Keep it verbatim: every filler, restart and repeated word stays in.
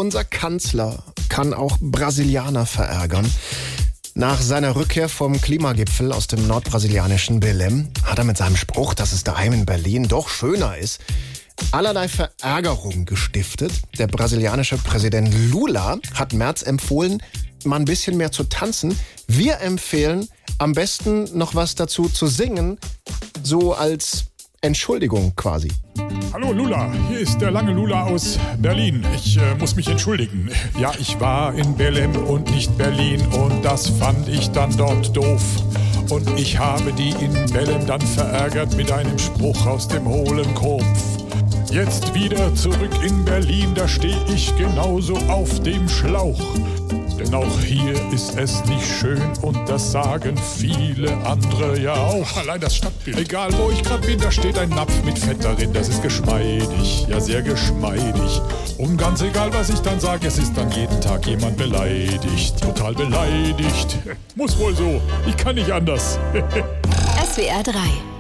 unser Kanzler kann auch Brasilianer verärgern. Nach seiner Rückkehr vom Klimagipfel aus dem nordbrasilianischen Belém hat er mit seinem Spruch, dass es daheim in Berlin doch schöner ist, allerlei Verärgerung gestiftet. Der brasilianische Präsident Lula hat Merz empfohlen, mal ein bisschen mehr zu tanzen. Wir empfehlen, am besten noch was dazu zu singen, so als Entschuldigung quasi. Hallo Lula, hier ist der lange Lula aus Berlin. Ich äh, muss mich entschuldigen. Ja, ich war in Belém und nicht Berlin und das fand ich dann dort doof. Und ich habe die in Belém dann verärgert mit einem Spruch aus dem hohlen Kopf. Jetzt wieder zurück in Berlin, da stehe ich genauso auf dem Schlauch. Denn auch hier ist es nicht schön und das sagen viele andere ja auch. Allein das Stadtbild. Egal wo ich gerade bin, da steht ein Napf mit Fett darin. Das ist geschmeidig, ja sehr geschmeidig. Und ganz egal was ich dann sage, es ist dann jeden Tag jemand beleidigt. Total beleidigt. Muss wohl so, ich kann nicht anders. S W R drei